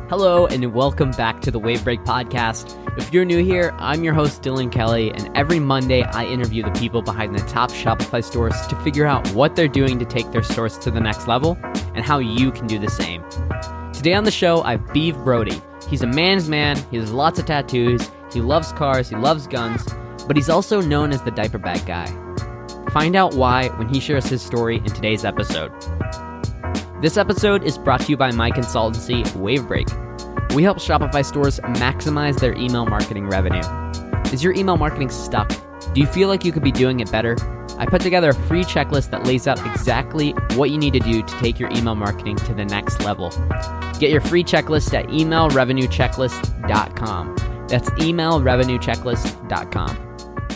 Hello and welcome back to the Wavebreak Podcast. If you're new here, I'm your host Dylan Kelly, and every Monday I interview the people behind the top Shopify stores to figure out what they're doing to take their stores to the next level and how you can do the same. Today on the show, I have Beef Brody. He's a man's man, he has lots of tattoos, he loves cars, he loves guns, but he's also known as the diaper bag guy. Find out why when he shares his story in today's episode. This episode is brought to you by my consultancy, Wavebreak. We help Shopify stores maximize their email marketing revenue. Is your email marketing stuck? Do you feel like you could be doing it better? I put together a free checklist that lays out exactly what you need to do to take your email marketing to the next level. Get your free checklist at emailrevenuechecklist.com. That's emailrevenuechecklist.com.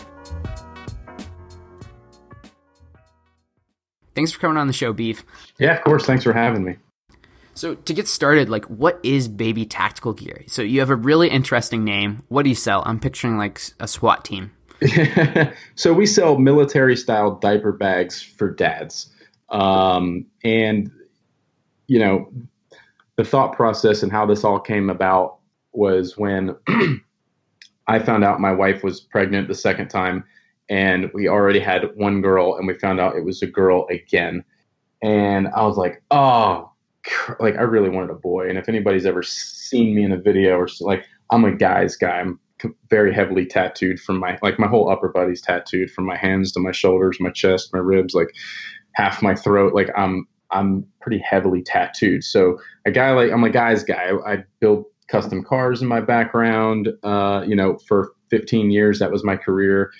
Thanks for coming on the show, Beef. Yeah, of course. Thanks for having me. So to get started, what is Baby Tactical Gear? So you have a really interesting name. What do you sell? I'm picturing like a SWAT team. So we sell military-style diaper bags for dads. And, you know, the thought process and how this all came about was when I found out my wife was pregnant the second time. And we already had one girl, and we found out it was a girl again. And I was like, I really wanted a boy. And if anybody's ever seen me in a video or I'm a guy's guy. I'm very heavily tattooed from my whole upper body's tattooed from my hands to my shoulders, my chest, my ribs, half my throat. I'm pretty heavily tattooed. So I'm a guy's guy. I build custom cars in my background. For 15 years, that was my career.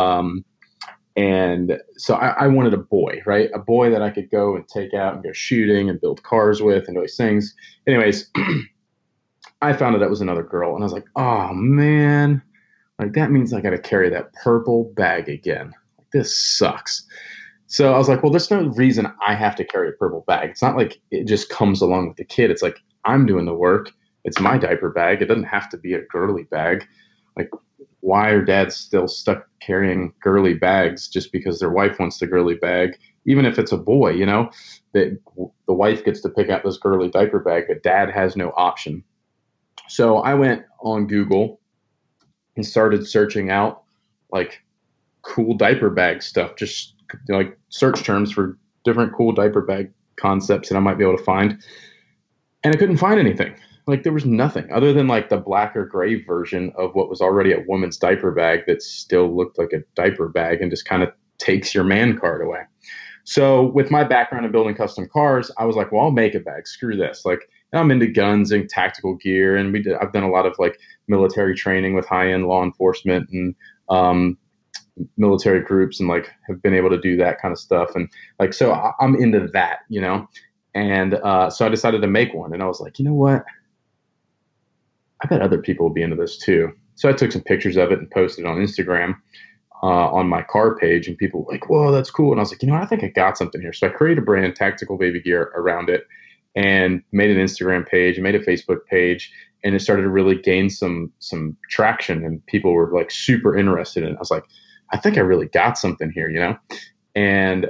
And so I wanted a boy, right? A boy that I could go and take out and go shooting and build cars with and those things. Anyways, I found out that was another girl, and I was like, oh man, that means I got to carry that purple bag again. This sucks. So I was like, well, there's no reason I have to carry a purple bag. It's not like it just comes along with the kid. It's like I'm doing the work. It's my diaper bag. It doesn't have to be a girly bag. Why are dads still stuck carrying girly bags just because their wife wants the girly bag? Even if it's a boy, that the wife gets to pick out this girly diaper bag, but dad has no option. So I went on Google and started searching out cool diaper bag stuff, just search terms for different cool diaper bag concepts that I might be able to find. And I couldn't find anything. There was nothing other than the black or gray version of what was already a woman's diaper bag that still looked like a diaper bag and just kind of takes your man card away. So with my background in building custom cars, I was like, well, I'll make a bag. Screw this. I'm into guns and tactical gear. And I've done a lot of military training with high-end law enforcement and military groups and have been able to do that kind of stuff. And so I'm into that, And so I decided to make one. And I was like, you know what? I bet other people will be into this too. So I took some pictures of it and posted it on Instagram on my car page, and people were like, whoa, that's cool. And I was like, I think I got something here. So I created a brand, Tactical Baby Gear, around it and made an Instagram page, made a Facebook page, and it started to really gain some traction, and people were super interested in it. I was like, I think I really got something here, And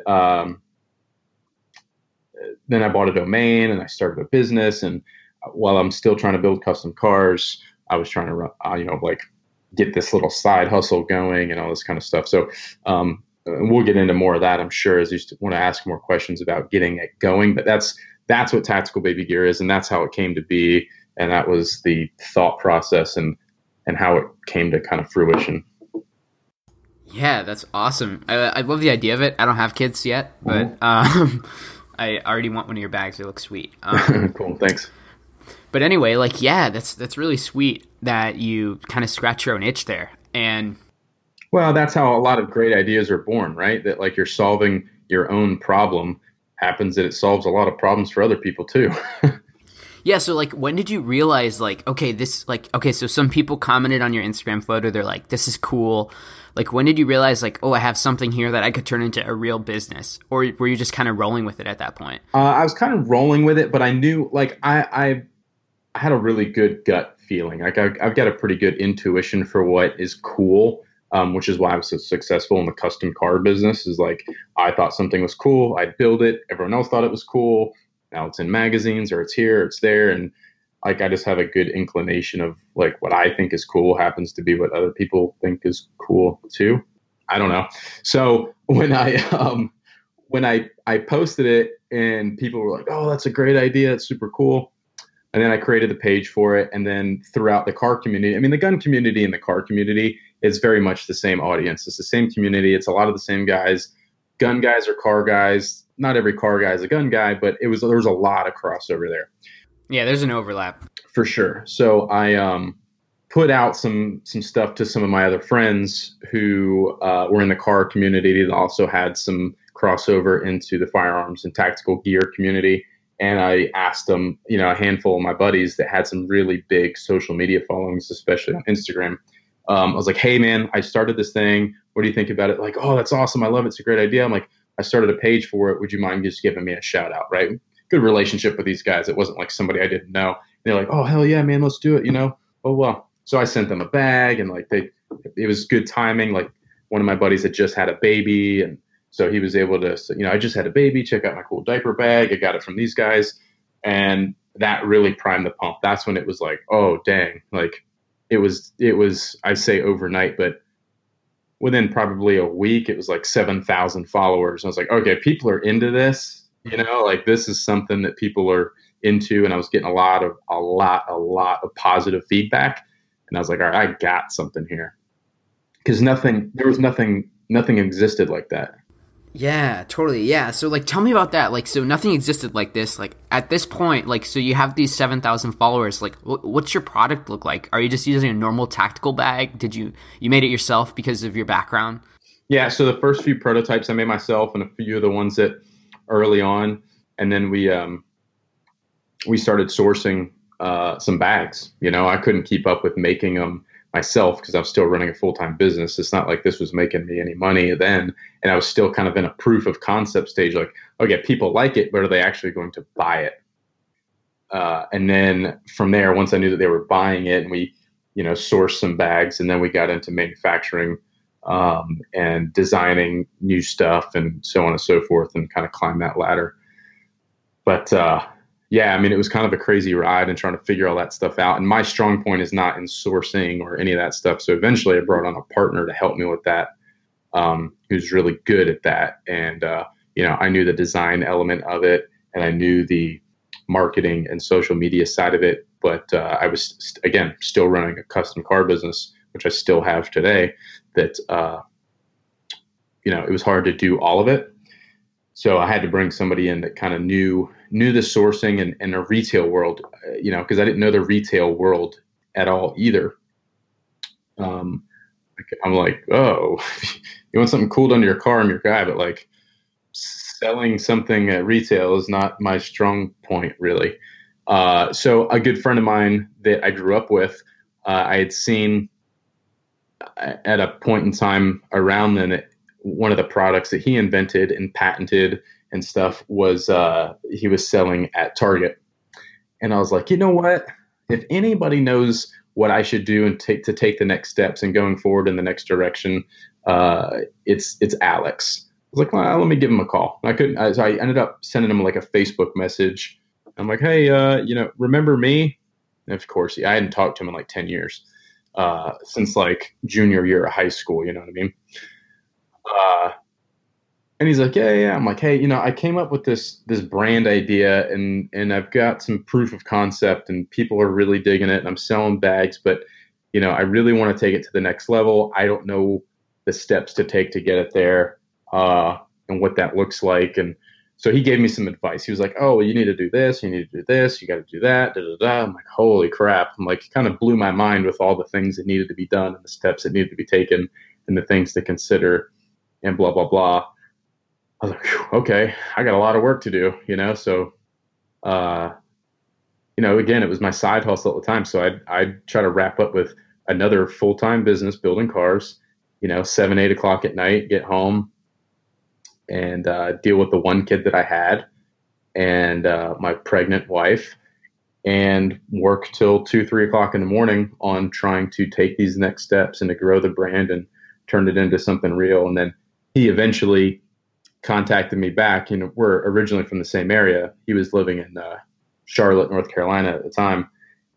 then I bought a domain and I started a business, and while I'm still trying to build custom cars, I was trying to, get this little side hustle going and all this kind of stuff. So we'll get into more of that, I'm sure, as you want to ask more questions about getting it going. But that's what Tactical Baby Gear is, and that's how it came to be. And that was the thought process and how it came to kind of fruition. Yeah, that's awesome. I love the idea of it. I don't have kids yet, but I already want one of your bags. They look sweet. Cool, thanks. But anyway, that's really sweet that you kind of scratch your own itch there. And well, that's how a lot of great ideas are born, right? That you're solving your own problem. Happens that it solves a lot of problems for other people too. Yeah, so when did you realize so some people commented on your Instagram photo, they're like, this is cool. When did you realize I have something here that I could turn into a real business? Or were you just kind of rolling with it at that point? I was kind of rolling with it, but I knew I had a really good gut feeling. I've got a pretty good intuition for what is cool, which is why I was so successful in the custom car business. Is I thought something was cool, I'd build it. Everyone else thought it was cool. Now it's in magazines, or it's here, or it's there, and like I just have a good inclination of like what I think is cool happens to be what other people think is cool too. I don't know. So when I posted it and people were like, "Oh, that's a great idea. It's super cool." And then I created the page for it. And then throughout the car community, I mean, the gun community and the car community is very much the same audience. It's the same community. It's a lot of the same guys. Gun guys are car guys. Not every car guy is a gun guy, but there was a lot of crossover there. Yeah, there's an overlap. For sure. So I put out some stuff to some of my other friends who were in the car community that also had some crossover into the firearms and tactical gear community. And I asked them, a handful of my buddies that had some really big social media followings, especially on Instagram. I was like, "Hey, man, I started this thing. What do you think about it?" Like, "Oh, that's awesome. I love it. It's a great idea." I'm like, "I started a page for it. Would you mind just giving me a shout out?" Right? Good relationship with these guys. It wasn't like somebody I didn't know. They're like, "Oh, hell yeah, man, let's do it." Oh, well. So I sent them a bag, and like it was good timing. Like one of my buddies had just had a baby, and so he was able to, I just had a baby, check out my cool diaper bag. I got it from these guys. And that really primed the pump. That's when it was like, oh, dang. Like it was, I say overnight, but within probably a week, it was like 7,000 followers. I was like, okay, people are into this, like this is something that people are into. And I was getting a lot of positive feedback. And I was like, all right, I got something here. Because there was nothing existed like that. Yeah, totally. Yeah. So like, tell me about that. Like, so nothing existed like this. Like at this point, like, so you have these 7,000 followers. Like, what's your product look like? Are you just using a normal tactical bag? You made it yourself because of your background? Yeah. So the first few prototypes I made myself, and a few of the ones that early on, and then we started sourcing some bags. I couldn't keep up with making them myself because I was still running a full-time business. It's not like this was making me any money then. And I was still kind of in a proof of concept stage. Like, okay, people like it, but are they actually going to buy it? And then from there, once I knew that they were buying it and we, sourced some bags, and then we got into manufacturing and designing new stuff and so on and so forth, and kind of climbed that ladder. But yeah, I mean, it was kind of a crazy ride and trying to figure all that stuff out. And my strong point is not in sourcing or any of that stuff. So eventually I brought on a partner to help me with that, who's really good at that. And, I knew the design element of it, and I knew the marketing and social media side of it. But I was, again, still running a custom car business, which I still have today, that, it was hard to do all of it. So I had to bring somebody in that kind of knew the sourcing and the retail world, because I didn't know the retail world at all either. I'm like, oh, you want something cool done to your car, I'm your guy, but like selling something at retail is not my strong point, really. So a good friend of mine that I grew up with, I had seen at a point in time around then, one of the products that he invented and patented and stuff was he was selling at Target. And I was like, you know what? If anybody knows what I should do and take the next steps and going forward in the next direction, it's Alex. I was like, well, let me give him a call. So I ended up sending him like a Facebook message. I'm like, hey, remember me? And of course, I hadn't talked to him in like 10 years, since like junior year of high school. You know what I mean? And he's like, yeah. I'm like, hey, I came up with this brand idea, and I've got some proof of concept, and people are really digging it, and I'm selling bags, but I really want to take it to the next level. I don't know the steps to take to get it there, and what that looks like. And so he gave me some advice. He was like, oh, you need to do this, you need to do this, you got to do that, da da da. I'm like, holy crap! I'm like, kind of blew my mind with all the things that needed to be done and the steps that needed to be taken and the things to consider, and blah blah blah. I was like, okay, I got a lot of work to do, so, again, it was my side hustle at the time. So I'd try to wrap up with another full-time business building cars, 7, 8 o'clock at night, get home and deal with the one kid that I had and my pregnant wife, and work till 2, 3 o'clock in the morning on trying to take these next steps and to grow the brand and turn it into something real. And then he eventually contacted me back. We're originally from the same area. He was living in Charlotte, North Carolina at the time.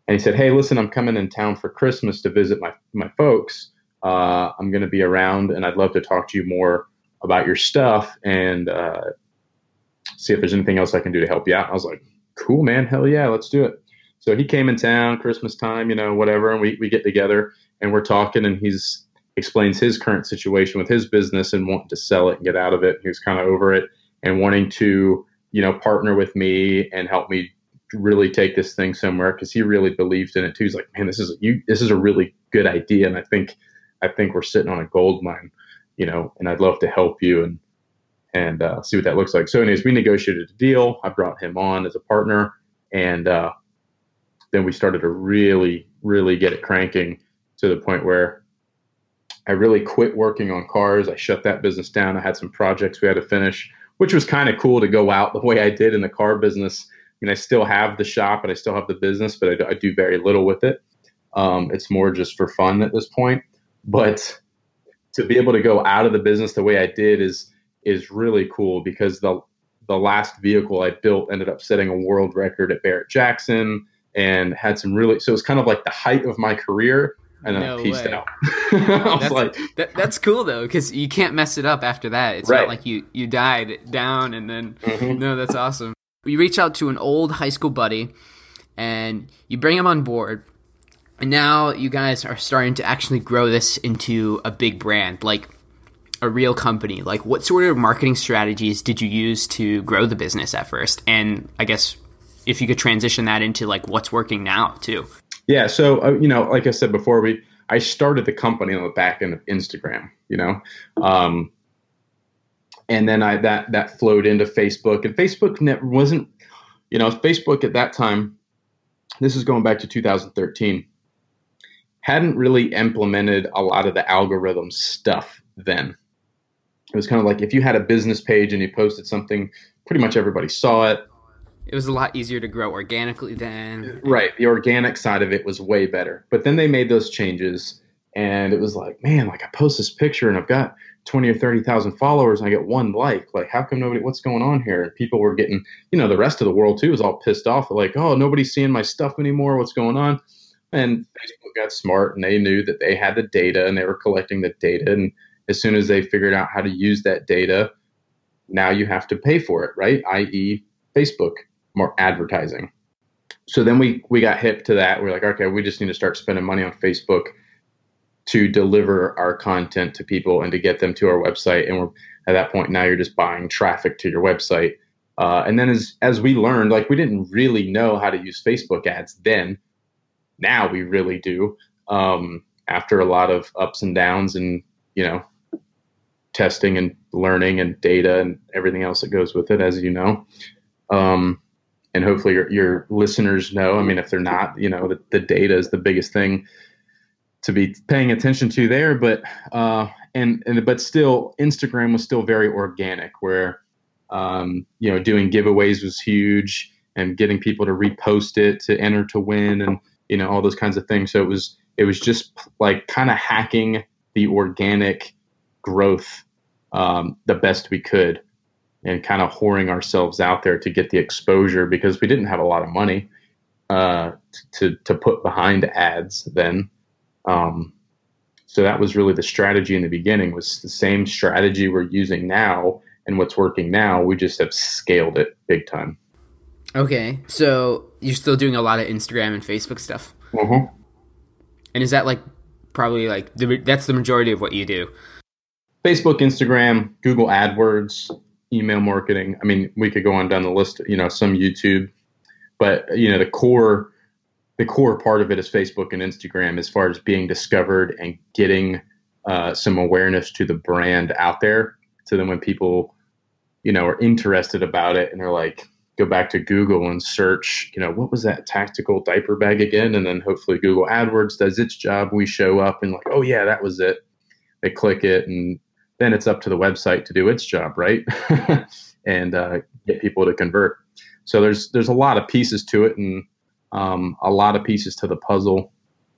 And he said, "Hey, listen, I'm coming in town for Christmas to visit my folks. I'm going to be around, and I'd love to talk to you more about your stuff and see if there's anything else I can do to help you out." I was like, "Cool, man. Hell yeah, let's do it." So he came in town, Christmas time, whatever, and we get together and we're talking, and he's explains his current situation with his business and wanting to sell it and get out of it. He was kind of over it and wanting to, partner with me and help me really take this thing somewhere, because he really believed in it too. He's like, "Man, this is a really good idea, and I think we're sitting on a gold mine, and I'd love to help you and see what that looks like." So anyways, we negotiated a deal. I brought him on as a partner, and then we started to really, really get it cranking to the point where I really quit working on cars. I shut that business down. I had some projects we had to finish, which was kind of cool to go out the way I did in the car business. I mean, I still have the shop and I still have the business, but I do very little with it. It's more just for fun at this point. But to be able to go out of the business the way I did is really cool, because the last vehicle I built ended up setting a world record at Barrett-Jackson and had some really, so it was kind of like the height of my career, and then I pieced out. I was that's cool though, because you can't mess it up after that. It's not like you died down and then, no, that's awesome. You reach out to an old high school buddy and you bring him on board, and now you guys are starting to actually grow this into a big brand, like a real company. Like, what sort of marketing strategies did you use to grow the business at first? And I guess if you could transition that into like what's working now too. Yeah. So, like I said before, I started the company on the back end of Instagram, and then that flowed into Facebook, and Facebook wasn't, Facebook at that time, this is going back to 2013, hadn't really implemented a lot of the algorithm stuff then. It was kind of like if you had a business page and you posted something, pretty much everybody saw it. It was a lot easier to grow organically then. Right. The organic side of it was way better. But then they made those changes, and it was like, man, like I post this picture and I've got 20 or 30,000 followers and I get one like, how come what's going on here? And people were getting, the rest of the world too was all pissed off. They're like, oh, nobody's seeing my stuff anymore. What's going on? And Facebook got smart, and they knew that they had the data and they were collecting the data. And as soon as they figured out how to use that data, now you have to pay for it, right? i.e. Facebook, more advertising. So then we got hip to that. We're like, okay, we just need to start spending money on Facebook to deliver our content to people and to get them to our website. And we're at that point now, you're just buying traffic to your website. And then as we learned, like, we didn't really know how to use Facebook ads then. Now we really do, after a lot of ups and downs and, testing and learning and data and everything else that goes with it, as you know. And hopefully your listeners know. I mean, if they're not, the data is the biggest thing to be paying attention to there. But but still, Instagram was still very organic, where doing giveaways was huge, and getting people to repost it to enter to win, and all those kinds of things. So it was just like kind of hacking the organic growth the best we could, and kind of whoring ourselves out there to get the exposure, because we didn't have a lot of money to put behind ads then. So that was really the strategy in the beginning, was the same strategy we're using now, and what's working now. We just have scaled it big time. Okay. So you're still doing a lot of Instagram and Facebook stuff. Mm-hmm. And is that like probably like that's the majority of what you do? Facebook, Instagram, Google AdWords, email marketing. I mean, we could go on down the list, some YouTube, but the core part of it is Facebook and Instagram, as far as being discovered and getting some awareness to the brand out there. So then when people, are interested about it, and they're like, go back to Google and search, what was that tactical diaper bag again? And then hopefully Google AdWords does its job. We show up and like, oh yeah, that was it. They click it, and then it's up to the website to do its job, right? And get people to convert. So there's a lot of pieces to it, and a lot of pieces to the puzzle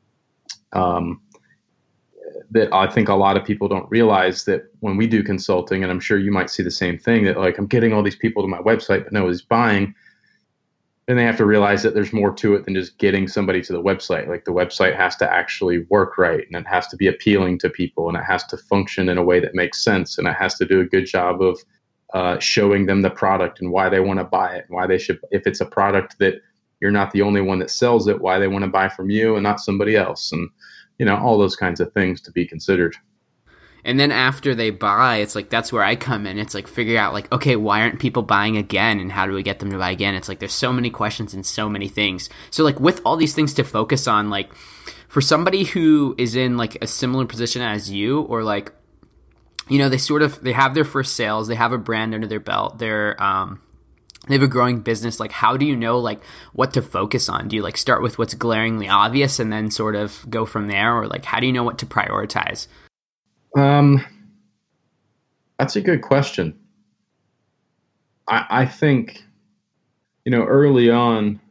that I think a lot of people don't realize, that when we do consulting, and I'm sure you might see the same thing, that like, I'm getting all these people to my website, but nobody's buying. And they have to realize that there's more to it than just getting somebody to the website. Like the website has to actually work right, and it has to be appealing to people, and it has to function in a way that makes sense, and it has to do a good job of showing them the product and why they want to buy it, and why they should. If it's a product that you're not the only one that sells it, why they want to buy from you and not somebody else, and all those kinds of things to be considered. And then after they buy, it's like, that's where I come in. It's like, figure out like, okay, why aren't people buying again? And how do we get them to buy again? It's like, there's so many questions and so many things. So like with all these things to focus on, like for somebody who is in like a similar position as you, or like, they have their first sales, they have a brand under their belt, they have a growing business. Like, how do you know like what to focus on? Do you like start with what's glaringly obvious and then sort of go from there? Or like, how do you know what to prioritize? That's a good question. I think, early on,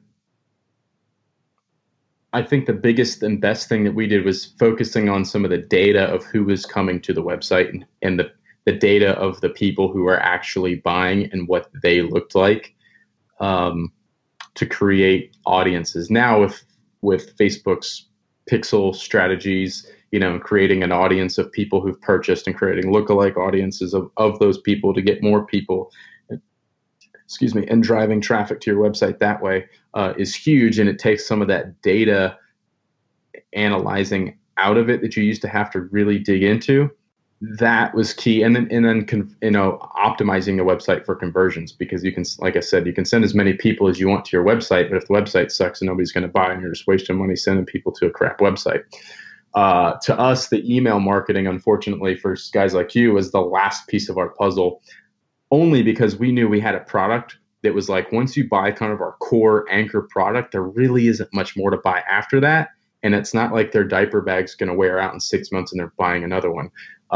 I think the biggest and best thing that we did was focusing on some of the data of who was coming to the website, and the data of the people who were actually buying and what they looked like, to create audiences. Now with Facebook's pixel strategies, creating an audience of people who've purchased and creating lookalike audiences of those people to get more people, and driving traffic to your website that way is huge. And it takes some of that data analyzing out of it that you used to have to really dig into. That was key. And then optimizing the website for conversions, because you can, like I said, you can send as many people as you want to your website, but if the website sucks and nobody's going to buy, and you're just wasting money sending people to a crap website. To us, the email marketing, unfortunately, for guys like you, was the last piece of our puzzle, only because we knew we had a product that was like, once you buy kind of our core anchor product, there really isn't much more to buy after that. And it's not like their diaper bag's going to wear out in 6 months and they're buying another one.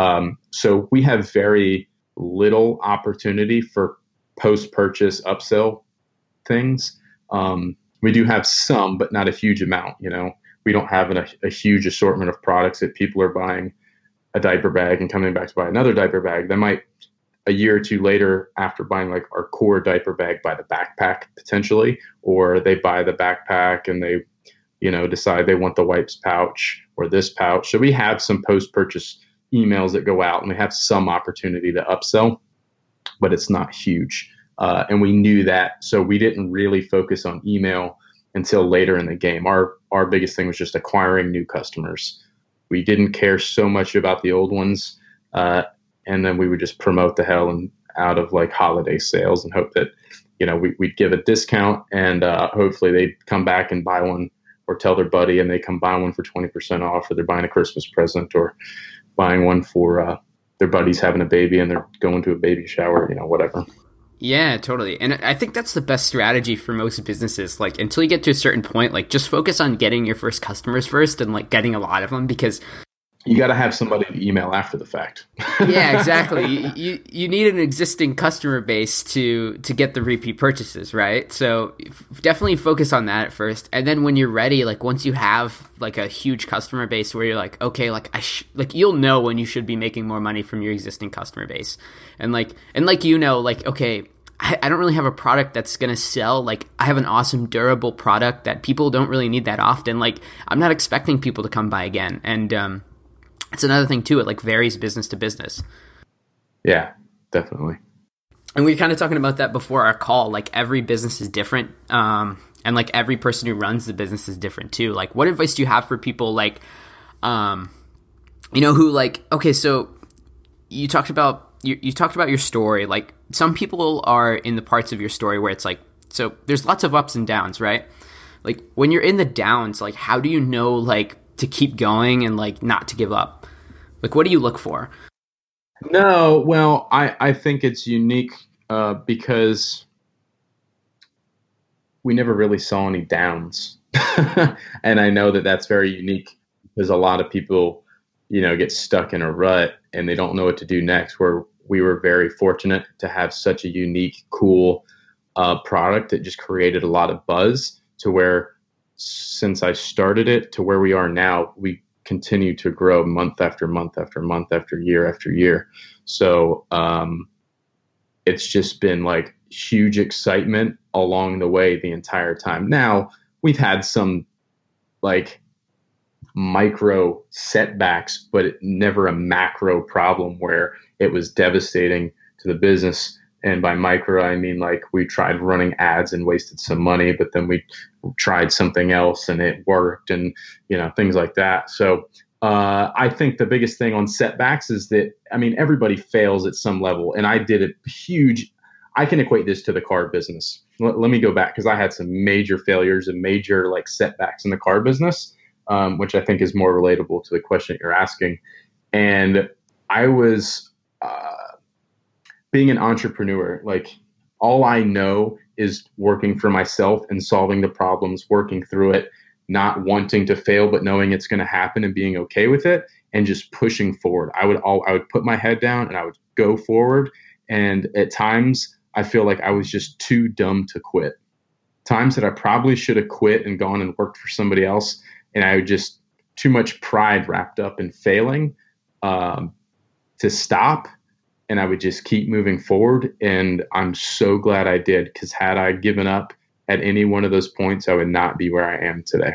So we have very little opportunity for post-purchase upsell things. We do have some, but not a huge amount. We don't have a huge assortment of products that people are buying a diaper bag and coming back to buy another diaper bag. They might, a year or two later, after buying like our core diaper bag, buy the backpack potentially, or they buy the backpack and they, decide they want the wipes pouch or this pouch. So we have some post-purchase emails that go out, and we have some opportunity to upsell, but it's not huge. And we knew that, so we didn't really focus on email until later in the game. Our biggest thing was just acquiring new customers. We didn't care so much about the old ones. And then we would just promote the hell out of like holiday sales and hope that, we'd give a discount, and hopefully they'd come back and buy one, or tell their buddy and they come buy one for 20% off, or they're buying a Christmas present, or buying one for their buddy's having a baby and they're going to a baby shower, whatever. Yeah, totally. And I think that's the best strategy for most businesses. Like, until you get to a certain point, like, just focus on getting your first customers first, and like getting a lot of them, because you got to have somebody to email after the fact. Yeah, exactly. You need an existing customer base to get the repeat purchases, right? So definitely focus on that at first. And then when you're ready, like once you have like a huge customer base where you're like, okay, like you'll know when you should be making more money from your existing customer base. And like, okay, I don't really have a product that's going to sell. Like, I have an awesome durable product that people don't really need that often. Like, I'm not expecting people to come by again. And it's another thing too. It like varies business to business. Yeah, definitely. And we were kind of talking about that before our call. Like, every business is different. And like every person who runs the business is different too. Like, what advice do you have for people like, who like, okay, so you talked about your story. Like, some people are in the parts of your story where it's like, so there's lots of ups and downs, right? Like, when you're in the downs, like, how do you know, like, to keep going and like not to give up? Like, what do you look for? No, well, I think it's unique because we never really saw any downs. And I know that that's very unique because a lot of people, get stuck in a rut and they don't know what to do next, where we were very fortunate to have such a unique, cool product that just created a lot of buzz, to where since I started it to where we are now, we continue to grow month after month after month after year after year. So it's just been like huge excitement along the way the entire time. Now, we've had some like micro setbacks, but never a macro problem where it was devastating to the business. And by micro, I mean like we tried running ads and wasted some money, but then we tried something else and it worked, and things like that. So I think the biggest thing on setbacks is that, I mean, everybody fails at some level, and I did a huge. I can equate this to the car business. Let me go back, because I had some major failures and major like setbacks in the car business, which I think is more relatable to the question that you're asking. And I was being an entrepreneur, like all I know is working for myself and solving the problems, working through it, not wanting to fail, but knowing it's going to happen and being okay with it and just pushing forward. I would put my head down and I would go forward. And at times I feel like I was just too dumb to quit. Times that I probably should have quit and gone and worked for somebody else. And I would just too much pride wrapped up in failing to stop. And I would just keep moving forward. And I'm so glad I did, because had I given up at any one of those points, I would not be where I am today.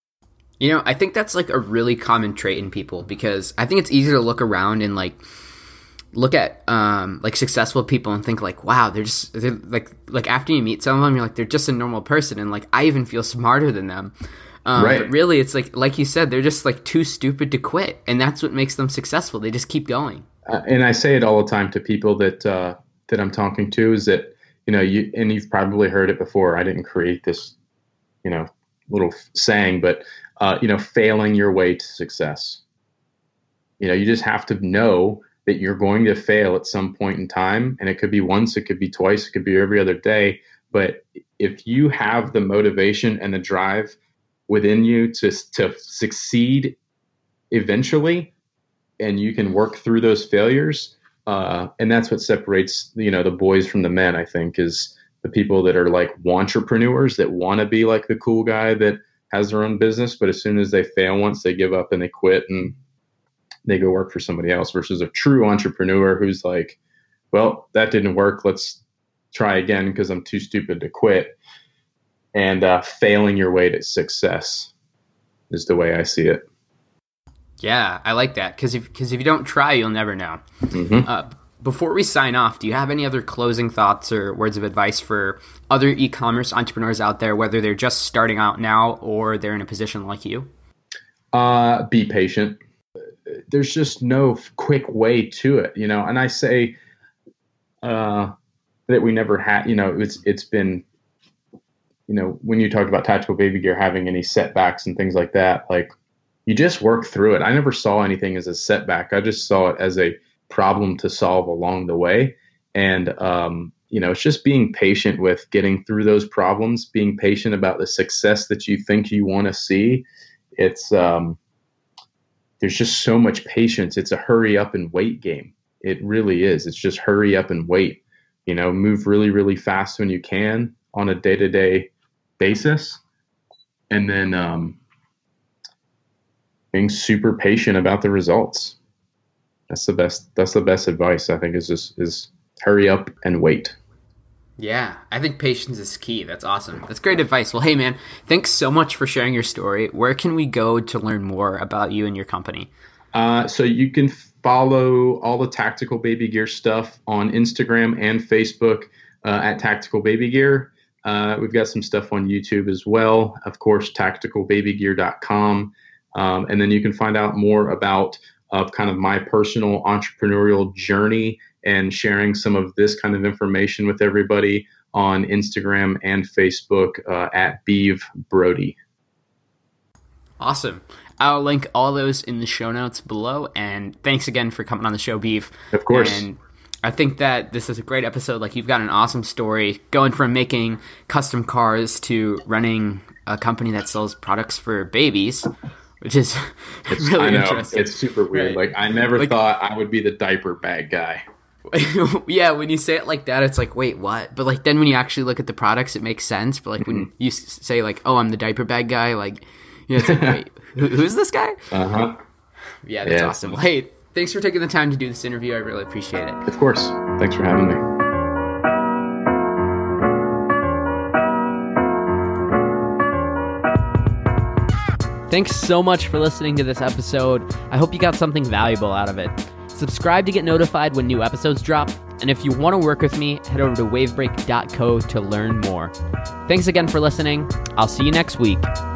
I think that's like a really common trait in people, because I think it's easy to look around and like look at like successful people and think like, wow, they're like after you meet some of them, you're like, they're just a normal person. And like, I even feel smarter than them. Right. But really, it's like you said, they're just like too stupid to quit. And that's what makes them successful. They just keep going. And I say it all the time to people that I'm talking to, is that, you've probably heard it before. I didn't create this, little saying, but, failing your way to success. You just have to know that you're going to fail at some point in time. And it could be once, it could be twice, it could be every other day. But if you have the motivation and the drive within you to succeed eventually, and you can work through those failures, and that's what separates the boys from the men, I think, is the people that are like entrepreneurs that want to be like the cool guy that has their own business, but as soon as they fail once, they give up and they quit and they go work for somebody else, versus a true entrepreneur who's like, well, that didn't work, let's try again because I'm too stupid to quit. And failing your way to success is the way I see it. Yeah, I like that, because if you don't try, you'll never know. Mm-hmm. Before we sign off, do you have any other closing thoughts or words of advice for other e-commerce entrepreneurs out there, whether they're just starting out now or they're in a position like you? Be patient. There's just no quick way to it, and I say that we never had, it's been, when you talk about Tactical Baby Gear having any setbacks and things like that, like, you just work through it. I never saw anything as a setback. I just saw it as a problem to solve along the way. And, it's just being patient with getting through those problems, being patient about the success that you think you want to see. It's, there's just so much patience. It's a hurry up and wait game. It really is. It's just hurry up and wait, move really, really fast when you can on a day-to-day basis. And then, being super patient about the results. That's the best advice, I think, is hurry up and wait. Yeah, I think patience is key. That's awesome. That's great advice. Well, hey man, thanks so much for sharing your story. Where can we go to learn more about you and your company? So you can follow all the Tactical Baby Gear stuff on Instagram and Facebook at Tactical Baby Gear. We've got some stuff on YouTube as well. Of course, tacticalbabygear.com. And then you can find out more about kind of my personal entrepreneurial journey and sharing some of this kind of information with everybody on Instagram and Facebook at Beav Brody. Awesome. I'll link all those in the show notes below. And thanks again for coming on the show, Beav. Of course. And I think that this is a great episode. Like, you've got an awesome story going from making custom cars to running a company that sells products for babies, which is really interesting. It's super weird. Right. Like, I never thought I would be the diaper bag guy. Yeah, when you say it like that, it's like, wait, what? But like, then when you actually look at the products, it makes sense. But like, when you say like, oh, I'm the diaper bag guy, like, it's like, wait, who's this guy? Uh-huh. Yeah, that's awesome. Well, hey, thanks for taking the time to do this interview. I really appreciate it. Of course. Thanks for having me. Thanks so much for listening to this episode. I hope you got something valuable out of it. Subscribe to get notified when new episodes drop. And if you want to work with me, head over to wavebreak.co to learn more. Thanks again for listening. I'll see you next week.